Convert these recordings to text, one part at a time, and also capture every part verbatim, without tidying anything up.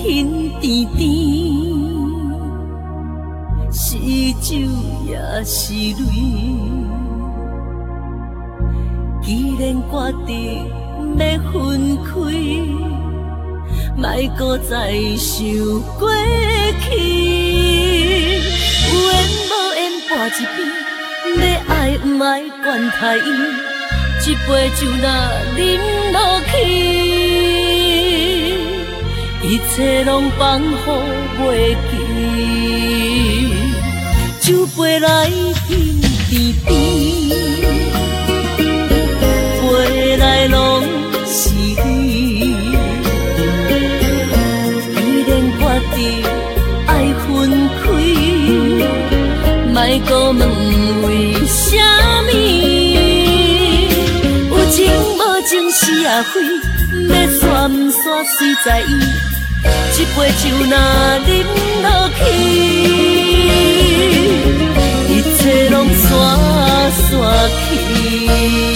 hin甜甜，是酒也是泪。既然决定要分开，莫搁再想过去。有缘无缘跋一边，要爱不爱管太严，一杯酒若饮落去。一切拢放乎袂记，酒杯来甜甜甜，杯来拢是你。既然决定爱分开，莫搁问为什么。有情无情是也非，要煞毋煞随在意。一杯酒若饮落去，一切拢散散去。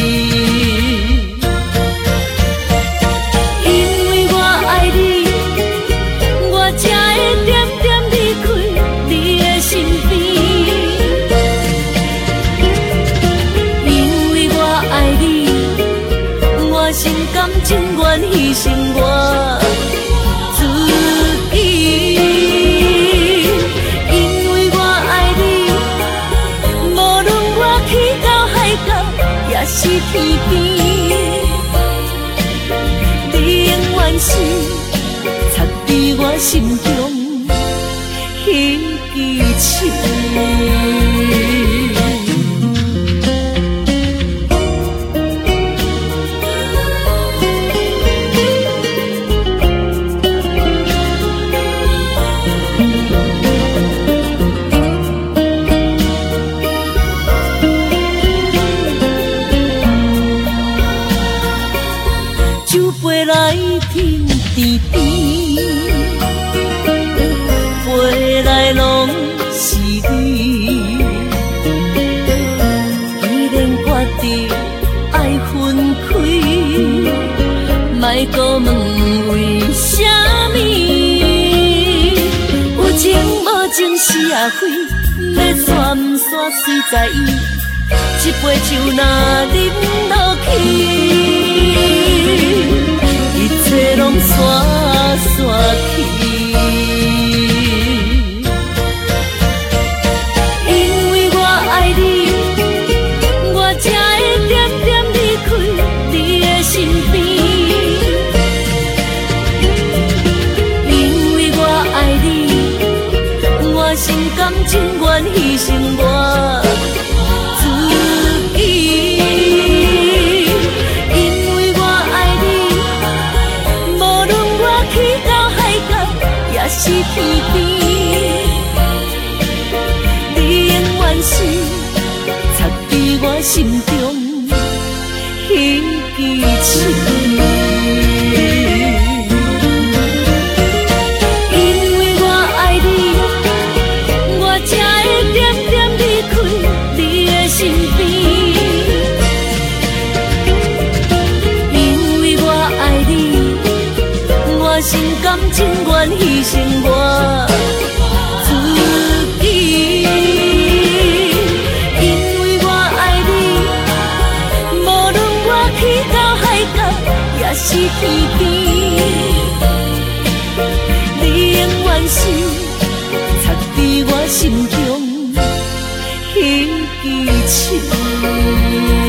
因为我爱你，我才会点点离开你的身边。因为我爱你，我心甘情愿牺牲我。也是天边，你永远是藏在我心中迄支刺。来甜甜甜，杯来拢是你。既然决定爱分开，莫搁问为什么。有情无情是也非，要煞毋煞随在意。一杯酒若饮落去，一切拢散散去。因为我爱你，我才会点点离开你的身边。因为我爱你，我心甘情愿牺牲我自己。是天边，你永远是藏在我心中迄支刺。因为我爱你，我才会点点离开你的身边。因为我爱你，我心甘情愿牺牲我自己。因为我爱你，无论我去到海角，也是天边，你永远是藏在我心中迄支刺。